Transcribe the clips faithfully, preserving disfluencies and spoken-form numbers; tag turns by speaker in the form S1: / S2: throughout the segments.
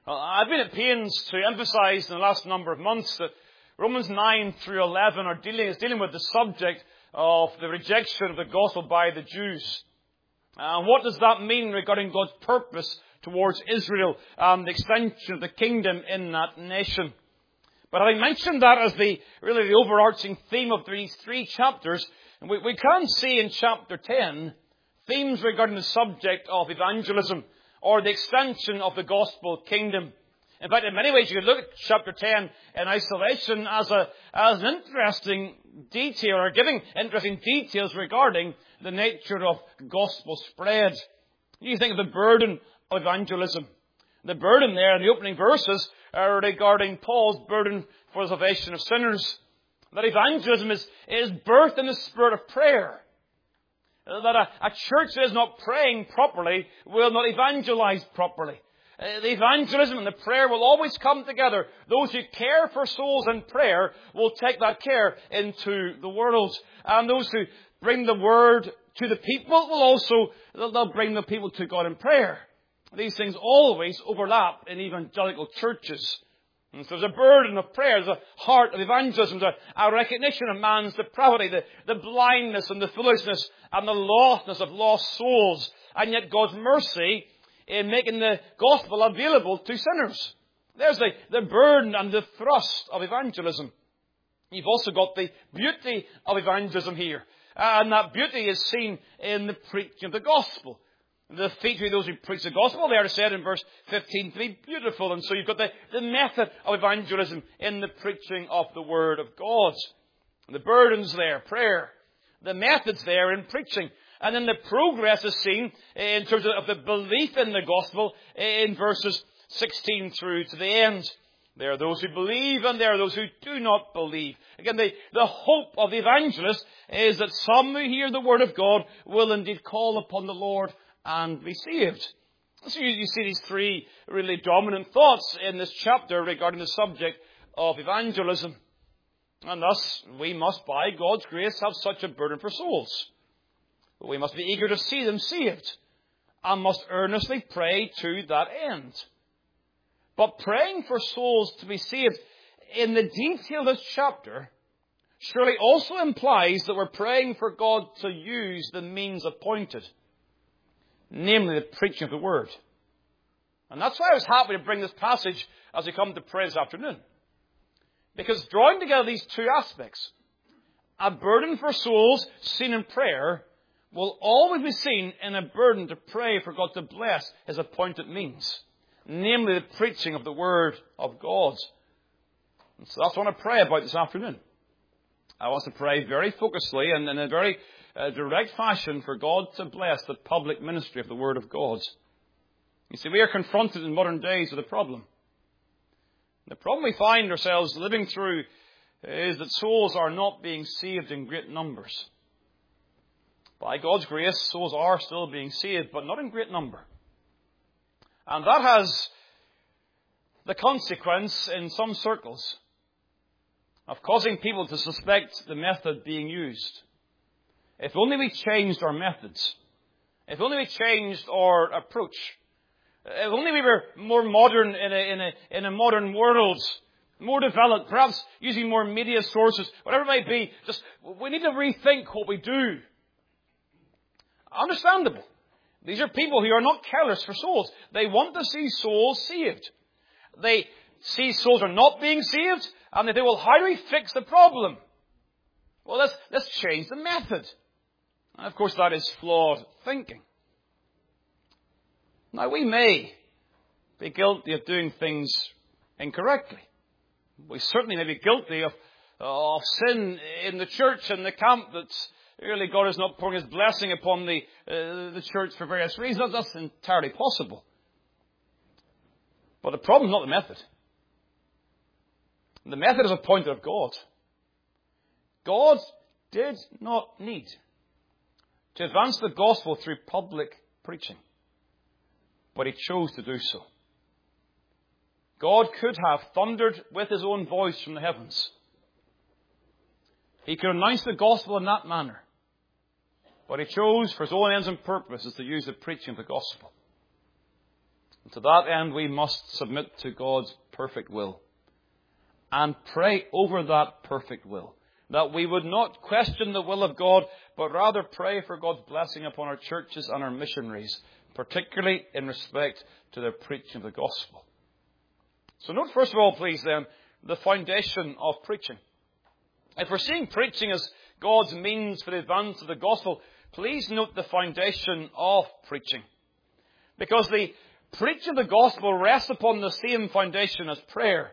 S1: Well, I've been at pains to emphasize in the last number of months that Romans nine through eleven are dealing, is dealing with the subject of the rejection of the gospel by the Jews. And what does that mean regarding God's purpose towards Israel and the extension of the kingdom in that nation? But having mentioned that as the really the overarching theme of these three chapters, we, we can see in chapter ten themes regarding the subject of evangelism, or the extension of the gospel kingdom. In fact, in many ways, you could look at chapter ten in isolation as a as an interesting detail, or giving interesting details regarding the nature of gospel spread. You think of the burden of evangelism. The burden there in the opening verses are regarding Paul's burden for the salvation of sinners. That evangelism is, is birthed in the spirit of prayer. That a, a church that is not praying properly will not evangelize properly. Uh, the evangelism and the prayer will always come together. Those who care for souls in prayer will take that care into the world. And those who bring the word to the people will also, they'll, they'll bring the people to God in prayer. These things always overlap in evangelical churches. And so there's a burden of prayer, there's a heart of evangelism, there's a, a recognition of man's depravity, the, the blindness and the foolishness and the lostness of lost souls, and yet God's mercy in making the gospel available to sinners. There's the, the burden and the thrust of evangelism. You've also got the beauty of evangelism here, and that beauty is seen in the preaching of the gospel. The feature of those who preach the gospel, they are said in verse fifteen to be beautiful. And so you've got the, the method of evangelism in the preaching of the Word of God. The burden's there, prayer. The method's there in preaching. And then the progress is seen in terms of the belief in the gospel in verses sixteen through to the end. There are those who believe and there are those who do not believe. Again, the, the hope of the evangelist is that some who hear the Word of God will indeed call upon the Lord and be saved. So you, you see these three really dominant thoughts in this chapter regarding the subject of evangelism. And thus, we must, by God's grace, have such a burden for souls. We must be eager to see them saved, and must earnestly pray to that end. But praying for souls to be saved in the detail of this chapter surely also implies that we're praying for God to use the means appointed, namely the preaching of the Word. And that's why I was happy to bring this passage as we come to pray this afternoon. Because drawing together these two aspects, a burden for souls seen in prayer will always be seen in a burden to pray for God to bless His appointed means, namely the preaching of the Word of God. And so that's what I want to pray about this afternoon. I want to pray very focusedly and in a very uh, direct fashion for God to bless the public ministry of the Word of God. You see, we are confronted in modern days with a problem. The problem we find ourselves living through is that souls are not being saved in great numbers. By God's grace, souls are still being saved, but not in great number. And that has the consequence in some circles of causing people to suspect the method being used. If only we changed our methods. If only we changed our approach. If only we were more modern in a, in a, in a modern world, more developed, perhaps using more media sources, whatever it may be, just, we need to rethink what we do. Understandable. These are people who are not careless for souls. They want to see souls saved. They see souls are not being saved, and they say, well, how do we fix the problem? Well, let's, let's change the method. And of course, that is flawed thinking. Now, we may be guilty of doing things incorrectly. We certainly may be guilty of, of sin in the church and the camp that's really God is not pouring His blessing upon the, uh, the church for various reasons. That's entirely possible. But the problem is not the method. The method is appointed of God. God did not need to advance the gospel through public preaching, but He chose to do so. God could have thundered with His own voice from the heavens. He could announce the gospel in that manner. But He chose for His own ends and purposes to use the preaching of the gospel. And to that end, we must submit to God's perfect will and pray over that perfect will, that we would not question the will of God, but rather pray for God's blessing upon our churches and our missionaries, particularly in respect to their preaching of the gospel. So note first of all, please then, the foundation of preaching. If we're seeing preaching as God's means for the advance of the gospel, please note the foundation of preaching. Because the preaching of the gospel rests upon the same foundation as prayer.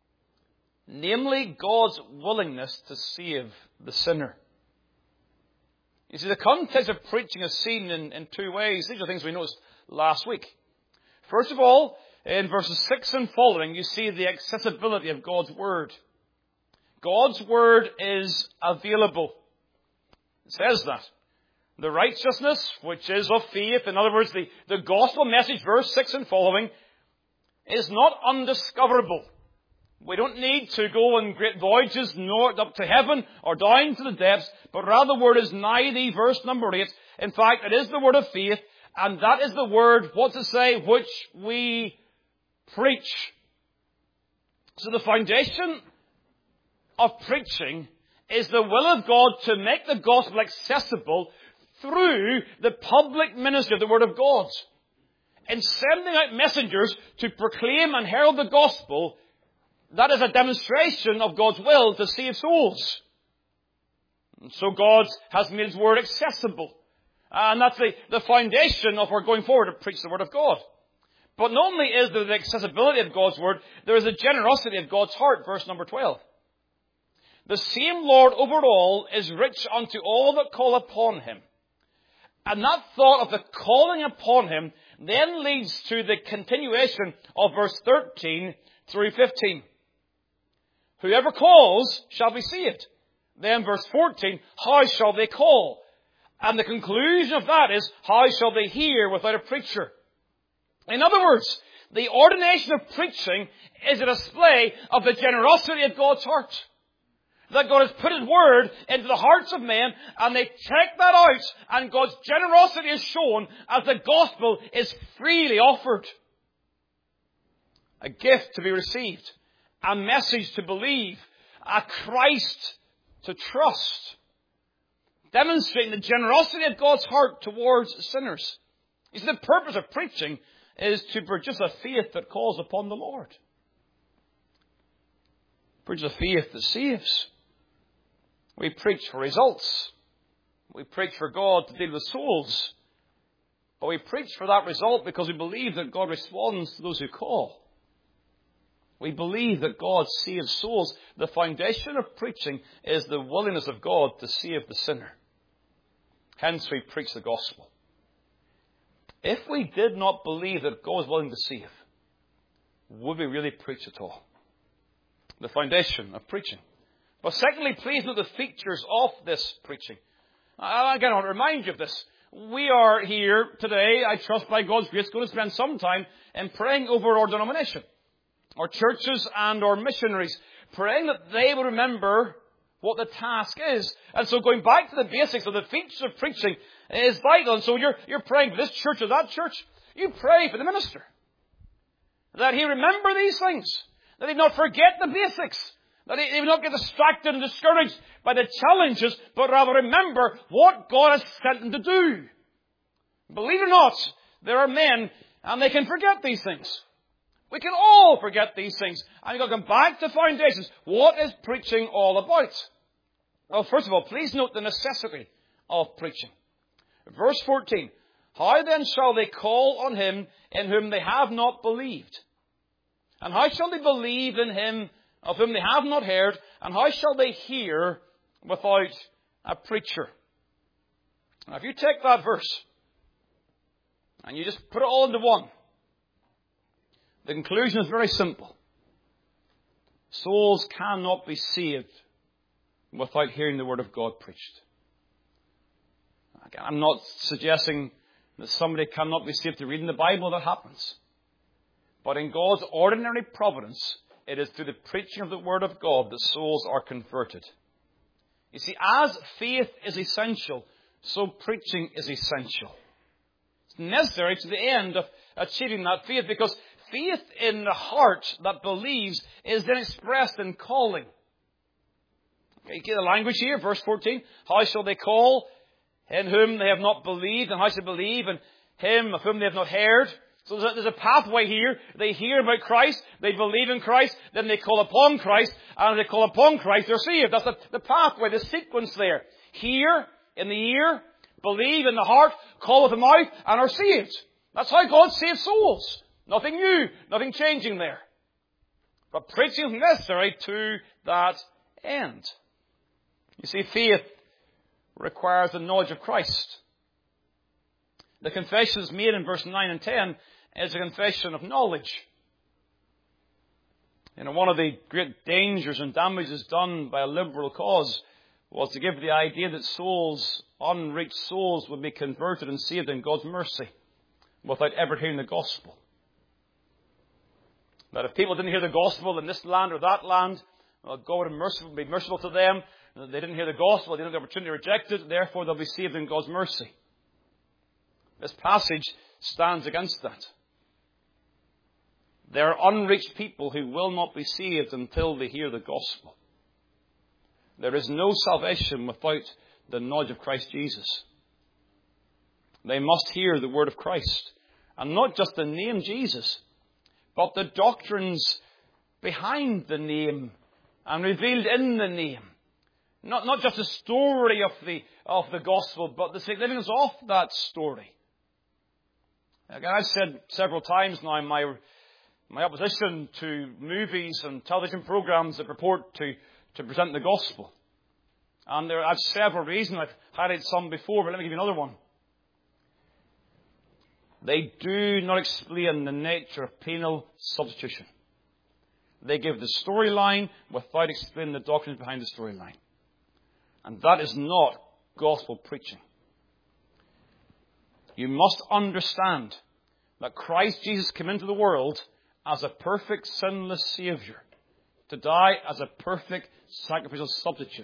S1: Namely, God's willingness to save the sinner. You see, the context of preaching is seen in, in two ways. These are things we noticed last week. First of all, in verses six and following, you see the accessibility of God's Word. God's Word is available. It says that. The righteousness, which is of faith, in other words, the, the gospel message, verse six and following, is not undiscoverable. We don't need to go on great voyages north up to heaven or down to the depths, but rather the Word is nigh thee, verse number eight. In fact, it is the Word of faith, and that is the Word, what's it say, which we preach. So the foundation of preaching is the will of God to make the gospel accessible through the public ministry of the Word of God. In sending out messengers to proclaim and herald the gospel, that is a demonstration of God's will to save souls. And so God has made His Word accessible. And that's the, the foundation of our going forward to preach the Word of God. But not only is there the accessibility of God's Word, there is the generosity of God's heart, verse number twelve. The same Lord over all is rich unto all that call upon Him. And that thought of the calling upon Him then leads to the continuation of verse thirteen through fifteen. Whoever calls shall be saved. Then verse fourteen, how shall they call? And the conclusion of that is, how shall they hear without a preacher? In other words, the ordination of preaching is a display of the generosity of God's heart. That God has put His Word into the hearts of men, and they take that out, and God's generosity is shown as the gospel is freely offered. A gift to be received, a message to believe, a Christ to trust, demonstrating the generosity of God's heart towards sinners. You see, the purpose of preaching is to produce a faith that calls upon the Lord. Produce a faith that saves. We preach for results. We preach for God to deal with souls. But we preach for that result because we believe that God responds to those who call. We believe that God saves souls. The foundation of preaching is the willingness of God to save the sinner. Hence we preach the gospel. If we did not believe that God is willing to save, would we really preach at all? The foundation of preaching. But secondly, please note the features of this preaching. Again, I want to remind you of this. We are here today, I trust by God's grace, going to spend some time in praying over our denomination, our churches and our missionaries, praying that they will remember what the task is. And so going back to the basics of the features of preaching is vital. And so you're, you're praying for this church or that church. You pray for the minister, that he remember these things, that he not forget the basics, that he, he will not get distracted and discouraged by the challenges, but rather remember what God has sent him to do. Believe it or not, there are men, and they can forget these things. We can all forget these things. And you've got to come back to foundations. What is preaching all about? Well, first of all, please note the necessity of preaching. Verse fourteen. How then shall they call on him in whom they have not believed? And how shall they believe in him of whom they have not heard? And how shall they hear without a preacher? Now, if you take that verse and you just put it all into one, the conclusion is very simple. Souls cannot be saved without hearing the Word of God preached. Again, I'm not suggesting that somebody cannot be saved through reading the Bible. That happens. But in God's ordinary providence, it is through the preaching of the Word of God that souls are converted. You see, as faith is essential, so preaching is essential. It's necessary to the end of achieving that faith, because faith in the heart that believes is then expressed in calling. Okay, you get the language here, verse fourteen. How shall they call in whom they have not believed? And how shall they believe in him of whom they have not heard? So there's a, there's a pathway here. They hear about Christ, they believe in Christ, then they call upon Christ, and if they call upon Christ, they're saved. That's the, the pathway, the sequence there. Hear in the ear, believe in the heart, call with the mouth, and are saved. That's how God saves souls. Nothing new, nothing changing there. But preaching is necessary to that end. You see, faith requires the knowledge of Christ. The confessions made in verse nine and ten is a confession of knowledge. You know, one of the great dangers and damages done by a liberal cause was to give the idea that souls, unreached souls, would be converted and saved in God's mercy without ever hearing the gospel. That if people didn't hear the gospel in this land or that land, well, God would merciful, be merciful to them. They didn't hear the gospel, they didn't have the opportunity to reject it, therefore they'll be saved in God's mercy. This passage stands against that. There are unreached people who will not be saved until they hear the gospel. There is no salvation without the knowledge of Christ Jesus. They must hear the word of Christ. And not just the name Jesus, but the doctrines behind the name and revealed in the name. Not, not just the story of the, of the gospel, but the significance of that story. Again, I've said several times now in my, my opposition to movies and television programs that purport to, to present the gospel. And there are several reasons. I've highlighted some before, but let me give you another one. They do not explain the nature of penal substitution. They give the storyline without explaining the doctrines behind the storyline. And that is not gospel preaching. You must understand that Christ Jesus came into the world as a perfect, sinless Saviour, to die as a perfect sacrificial substitute.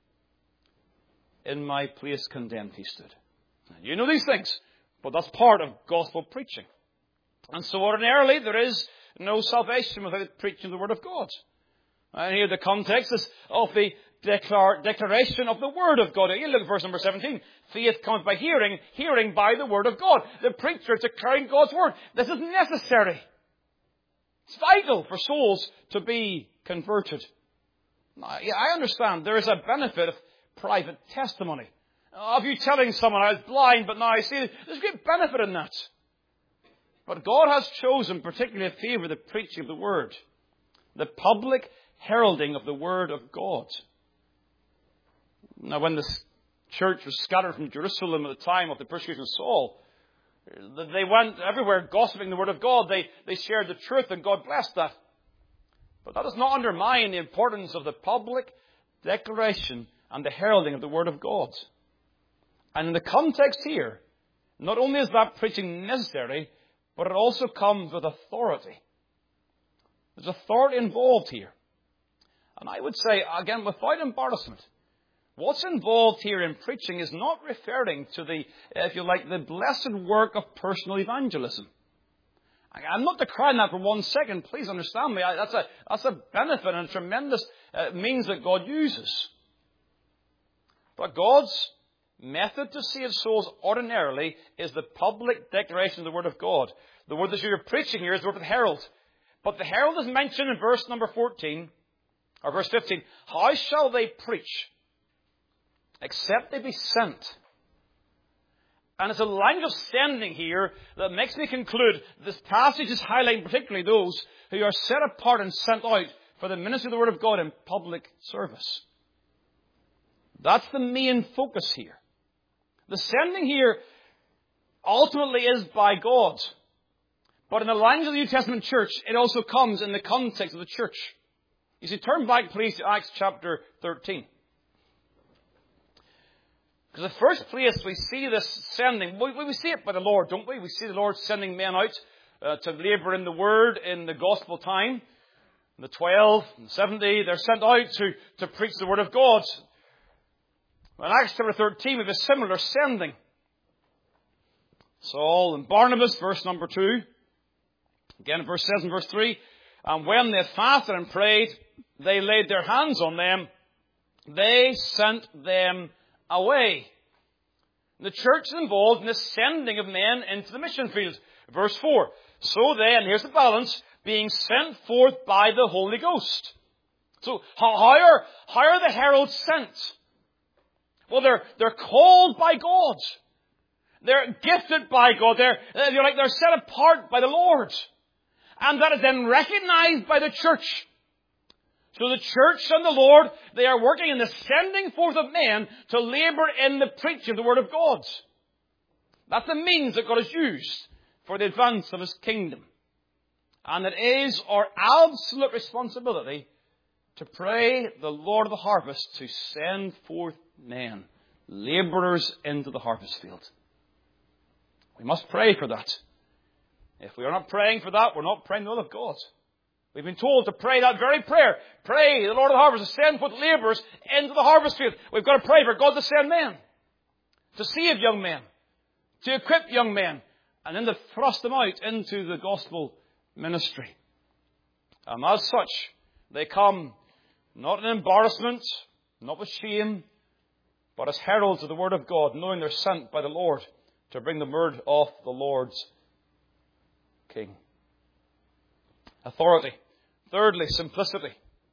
S1: In my place condemned he stood. You know these things, but that's part of gospel preaching. And so ordinarily there is no salvation without preaching the word of God. And here the context is of the declar- declaration of the word of God. You look at verse number seventeen. Faith comes by hearing, hearing by the word of God. The preacher is declaring God's word. This is necessary. It's vital for souls to be converted. Now, yeah, I understand there is a benefit of private testimony. Of you telling someone I was blind, but now I see. There's great benefit in that. But God has chosen particularly to favour the preaching of the word. The public heralding of the word of God. Now, when the church was scattered from Jerusalem at the time of the persecution of Saul, they went everywhere gossiping the word of God. They, they shared the truth, and God blessed that. But that does not undermine the importance of the public declaration and the heralding of the word of God. And in the context here, not only is that preaching necessary, but it also comes with authority. There's authority involved here. And I would say, again, without embarrassment, what's involved here in preaching is not referring to the, if you like, the blessed work of personal evangelism. I'm not decrying that for one second. Please understand me. That's a, that's a benefit and a tremendous uh, means that God uses. But God's method to save souls ordinarily is the public declaration of the word of God. The word that you're preaching here is the word of the herald. But the herald is mentioned in verse number fourteen, or verse fifteen. How shall they preach except they be sent? And it's a language of sending here that makes me conclude this passage is highlighting particularly those who are set apart and sent out for the ministry of the word of God in public service. That's the main focus here. The sending here ultimately is by God. But in the language of the New Testament church, it also comes in the context of the church. You see, turn back please to Acts chapter thirteen. Because the first place we see this sending, we, we see it by the Lord, don't we? We see the Lord sending men out uh, to labour in the Word in the gospel time. The twelve and seventy, they're sent out to, to preach the Word of God. In Acts chapter thirteen, we have a similar sending. Saul and Barnabas, verse number two. Again, verse seven, verse three. And when they fasted and prayed, they laid their hands on them. They sent them away. The church is involved in the sending of men into the mission field. Verse four. So they, and here's the balance, being sent forth by the Holy Ghost. So how are, how are the heralds sent? Well, they're, they're called by God. They're gifted by God. They're, they're like, they're set apart by the Lord. And that is then recognized by the church. So the church and the Lord, they are working in the sending forth of men to labor in the preaching of the Word of God. That's the means that God has used for the advance of His kingdom. And it is our absolute responsibility to pray the Lord of the harvest to send forth men, laborers into the harvest field. We must pray for that. If we are not praying for that, we're not praying the will of God. We've been told to pray that very prayer. Pray the Lord of the harvest to send forth laborers into the harvest field. We've got to pray for God to send men, to save young men, to equip young men, and then to thrust them out into the gospel ministry. And as such, they come not in embarrassment, not with shame, but as heralds of the Word of God, knowing they're sent by the Lord to bring the word of the Lord's King. Authority. Thirdly, simplicity.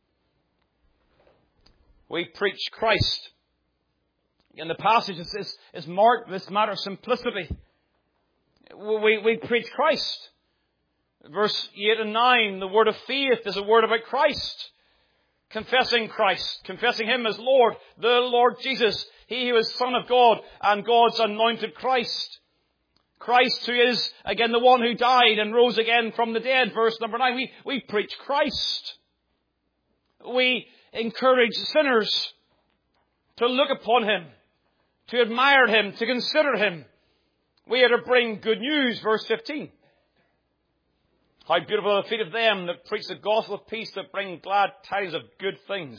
S1: We preach Christ. In the passage, is, is, is marked this matter of simplicity. We, we preach Christ. Verse eight and nine, the word of faith is a word about Christ. Confessing Christ, confessing Him as Lord, the Lord Jesus, He who is Son of God and God's anointed Christ. Christ who is, again, the one who died and rose again from the dead. Verse number nine, we, we preach Christ. We encourage sinners to look upon Him, to admire Him, to consider Him. We are to bring good news, verse fifteen. How beautiful are the feet of them that preach the gospel of peace, that bring glad tidings of good things.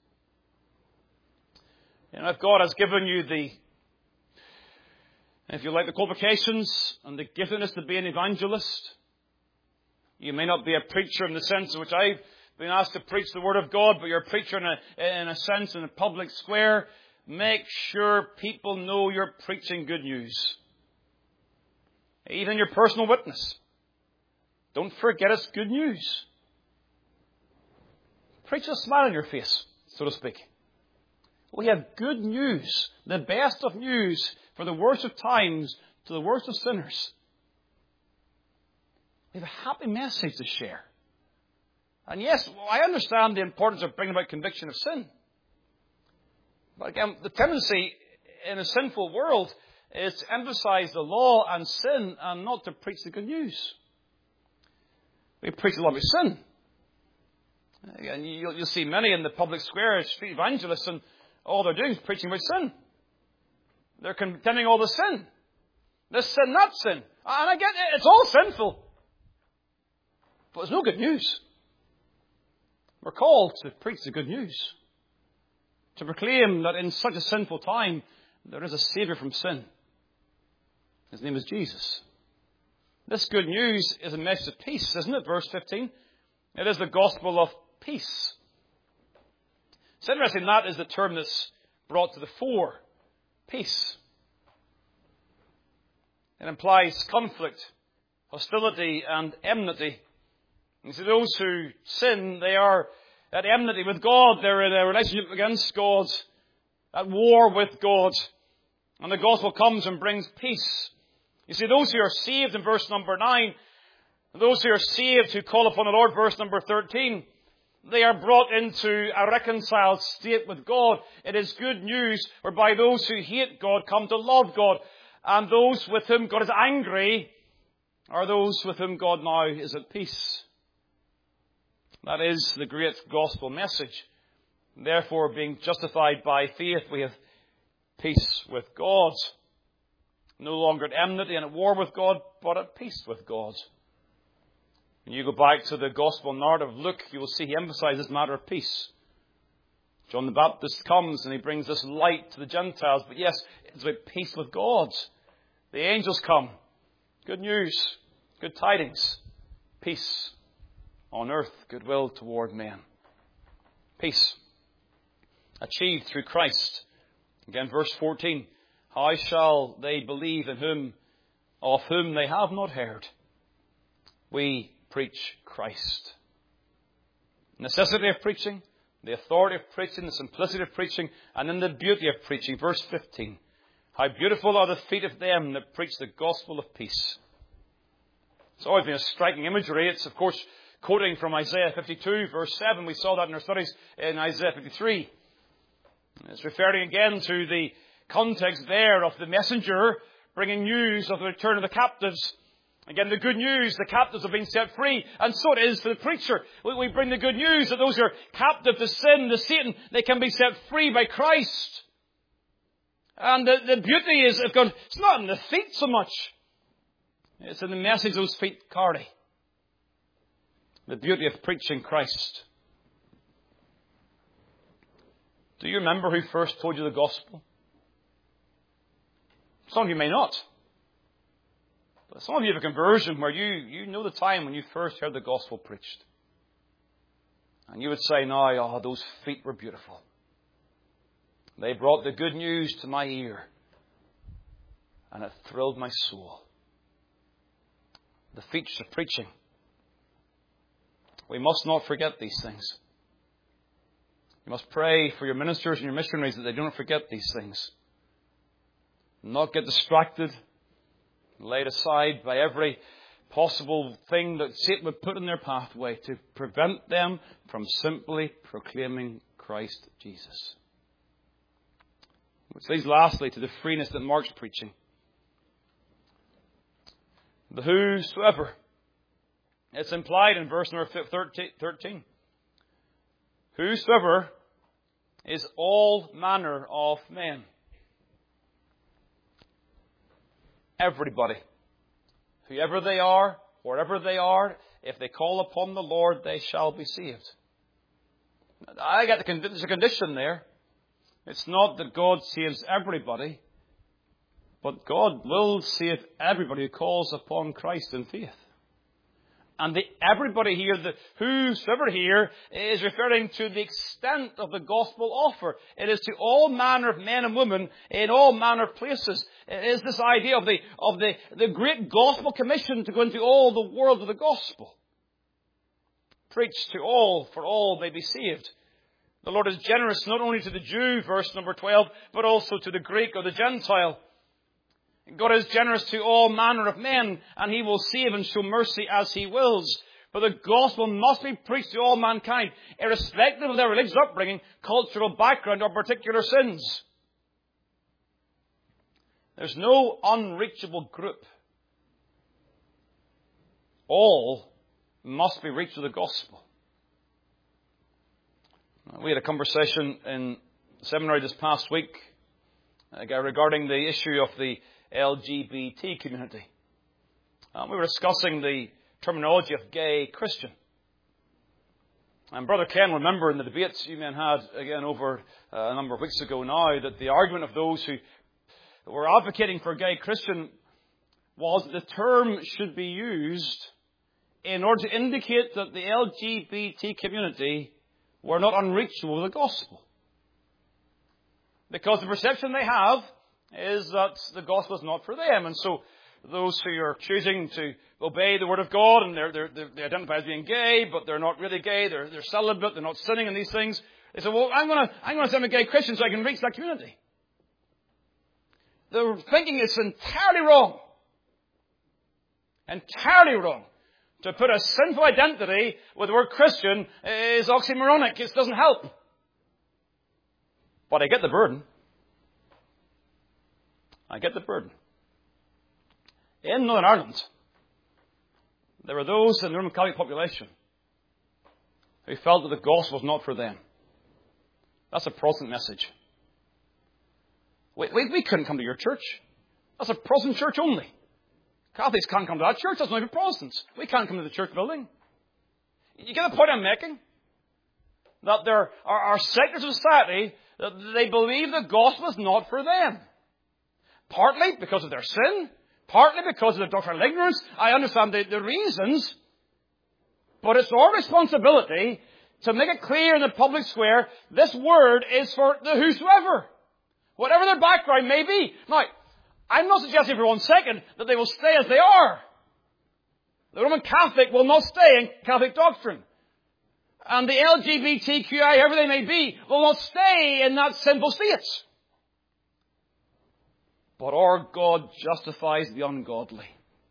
S1: You know, if God has given you the, if you like, the qualifications and the giftedness to be an evangelist, you may not be a preacher in the sense in which I've been asked to preach the Word of God, but you're a preacher in a, in a sense in a public square. Make sure people know you're preaching good news. Even your personal witness. Don't forget it's good news. Preach a smile on your face, so to speak. We have good news, the best of news for the worst of times to the worst of sinners. We have a happy message to share. And yes, I understand the importance of bringing about conviction of sin. But again, the tendency in a sinful world is to emphasize the law and sin and not to preach the good news. We preach a lot about sin. And you'll, you'll see many in the public square as street evangelists, and all they're doing is preaching about sin. They're condemning all the sin. This sin, that sin. And I get it, it's all sinful. But there's no good news. We're called to preach the good news. To proclaim that in such a sinful time, there is a Saviour from sin. His name is Jesus. This good news is a message of peace, isn't it? Verse fifteen. It is the gospel of peace. It's interesting, that is the term that's brought to the fore. Peace. It implies conflict, hostility, and enmity. You see, those who sin, they are at enmity with God. They're in a relationship against God, at war with God. And the gospel comes and brings peace. You see, those who are saved in verse number nine, those who are saved who call upon the Lord, verse number thirteen, they are brought into a reconciled state with God. It is good news whereby those who hate God come to love God. And those with whom God is angry are those with whom God now is at peace. That is the great gospel message. Therefore, being justified by faith, we have peace with God. No longer at enmity and at war with God, but at peace with God. When you go back to the gospel narrative of Luke, you will see he emphasizes this matter of peace. John the Baptist comes and he brings this light to the Gentiles. But yes, it's about peace with God. The angels come Good news, good tidings, peace on earth, goodwill toward men. Peace achieved through Christ. Again, verse fourteen. How shall they believe in whom, of whom they have not heard? We preach Christ. Necessity of preaching, the authority of preaching, the simplicity of preaching, and then the beauty of preaching. Verse fifteen. How beautiful are the feet of them that preach the gospel of peace. It's always been a striking imagery. It's, of course, quoting from Isaiah fifty-two, verse seven. We saw that in our studies in Isaiah fifty-three. It's referring again to the context there of the messenger bringing news of the return of the captives. Again, the good news, the captives have been set free. And so it is for the preacher. We bring the good news that those who are captive to sin, to Satan, they can be set free by Christ. And the, the beauty is, of God, it's not in the feet so much. It's in the message those feet carry. The beauty of preaching Christ. Do you remember who first told you the gospel? Some of you may not. But some of you have a conversion where you, you know the time when you first heard the gospel preached. And you would say now, oh, those feet were beautiful. They brought the good news to my ear. And it thrilled my soul. The feet of preaching. We must not forget these things. You must pray for your ministers and your missionaries that they don't forget these things. Not get distracted, laid aside by every possible thing that Satan would put in their pathway to prevent them from simply proclaiming Christ Jesus. Which leads lastly to the freeness that marks preaching. The whosoever. It's implied in verse number thirteen. Whosoever is all manner of men. Everybody. Whoever they are, wherever they are, if they call upon the Lord, they shall be saved. I get the there's a condition there. It's not that God saves everybody, but God will save everybody who calls upon Christ in faith. And the everybody here, the whosoever here, is referring to the extent of the gospel offer. It is to all manner of men and women in all manner of places. It is this idea of the of the, the great gospel commission to go into all the world of the gospel. Preach to all, for all may be saved. The Lord is generous not only to the Jew, verse number twelve, but also to the Greek or the Gentile. God is generous to all manner of men, and He will save and show mercy as He wills. But the gospel must be preached to all mankind, irrespective of their religious upbringing, cultural background, or particular sins. There's no unreachable group. All must be reached with the gospel. We had a conversation in seminary this past week regarding the issue of the L G B T community. Um, we were discussing the terminology of gay Christian. And Brother Ken, remember in the debates you men had again over uh, a number of weeks ago now, that the argument of those who were advocating for gay Christian was that the term should be used in order to indicate that the L G B T community were not unreachable with the gospel. Because the perception they have is that the gospel is not for them. And so those who are choosing to obey the word of God, and they're, they're, they're, they identify as being gay, but they're not really gay, they're, they're celibate, they're not sinning in these things, they say, well, I'm going to I'm going to say I'm a gay Christian so I can reach that community. Their thinking is entirely wrong. Entirely wrong. To put a sinful identity with the word Christian is oxymoronic. It doesn't help. But I get the burden. I get the burden. In Northern Ireland, there were those in the Roman Catholic population who felt that the gospel was not for them. That's a Protestant message. We, we, we couldn't come to your church. That's a Protestant church only. Catholics can't come to that church. That's not even Protestants. We can't come to the church building. You get the point I'm making? That there are, are sectors of society that they believe the gospel is not for them. Partly because of their sin. Partly because of the doctrinal ignorance. I understand the, the reasons. But it's our responsibility to make it clear in the public square, this word is for the whosoever. Whatever their background may be. Now, I'm not suggesting for one second that they will stay as they are. The Roman Catholic will not stay in Catholic doctrine. And the L G B T Q I, whoever they may be, will not stay in that sinful state. But our God justifies the ungodly.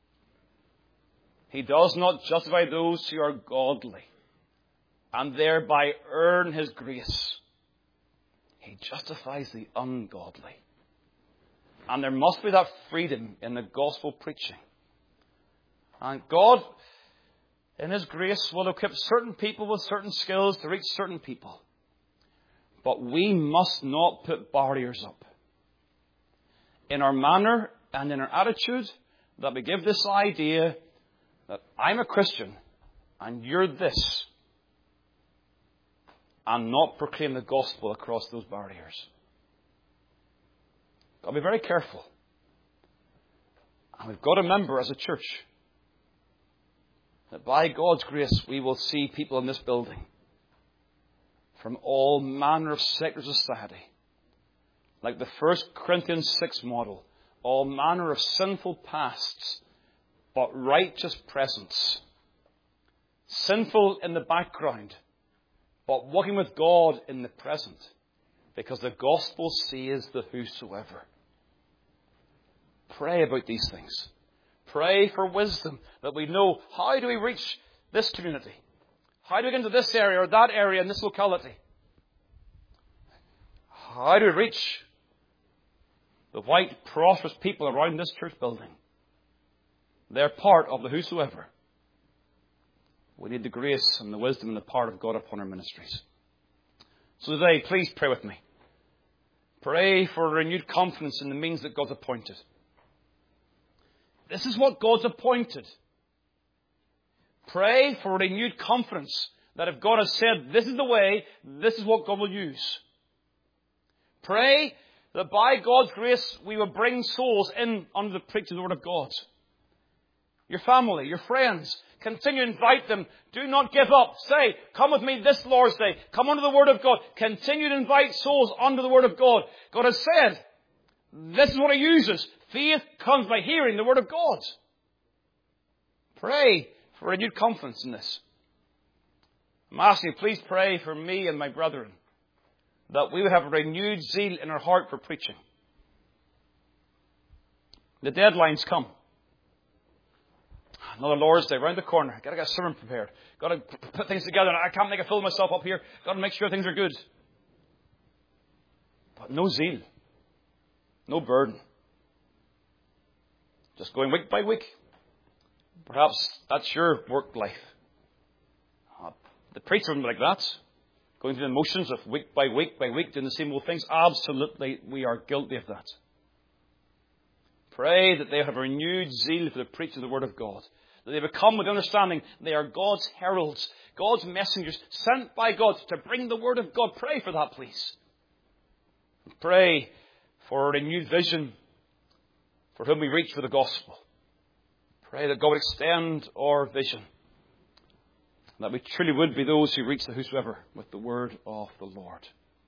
S1: He does not justify those who are godly and thereby earn His grace. He justifies the ungodly. And there must be that freedom in the gospel preaching. And God, in His grace, will equip certain people with certain skills to reach certain people. But we must not put barriers up in our manner and in our attitude that we give this idea that I'm a Christian and you're this, and not proclaim the gospel across those barriers. Got to be very careful. And we've got to remember as a church that by God's grace we will see people in this building from all manner of secular society, like the First Corinthians six model, all manner of sinful pasts, but righteous presence. Sinful in the background, but walking with God in the present. Because the gospel says the whosoever. Pray about these things. Pray for wisdom that we know how do we reach this community? How do we get into this area or that area in this locality? How do we reach the white, prosperous people around this church building? They're part of the whosoever. We need the grace and the wisdom and the power of God upon our ministries. So today, please pray with me. Pray for renewed confidence in the means that God's appointed. This is what God's appointed. Pray for renewed confidence that if God has said, this is the way, this is what God will use. Pray that by God's grace we will bring souls in under the preaching of the Word of God. Your family, your friends, continue to invite them. Do not give up. Say, come with me this Lord's Day. Come under the Word of God. Continue to invite souls under the Word of God. God has said, this is what He uses. Faith comes by hearing the Word of God. Pray for renewed confidence in this. I'm asking you, please pray for me and my brethren that we would have a renewed zeal in our heart for preaching. The deadlines come. Another Lord's Day around the corner. Got to get a sermon prepared. Got to put things together. I can't make a fool of myself up here. Got to make sure things are good. But no zeal. No burden. Just going week by week. Perhaps that's your work life. Uh, the preacher would be like that. Going through the motions of week by week by week, doing the same old things. Absolutely, we are guilty of that. Pray that they have a renewed zeal for the preaching of the Word of God. That they become with understanding they are God's heralds, God's messengers, sent by God to bring the Word of God. Pray for that, please. Pray for a renewed vision for whom we reach for the gospel. Pray that God would extend our vision. That we truly would be those who reach the whosoever with the word of the Lord.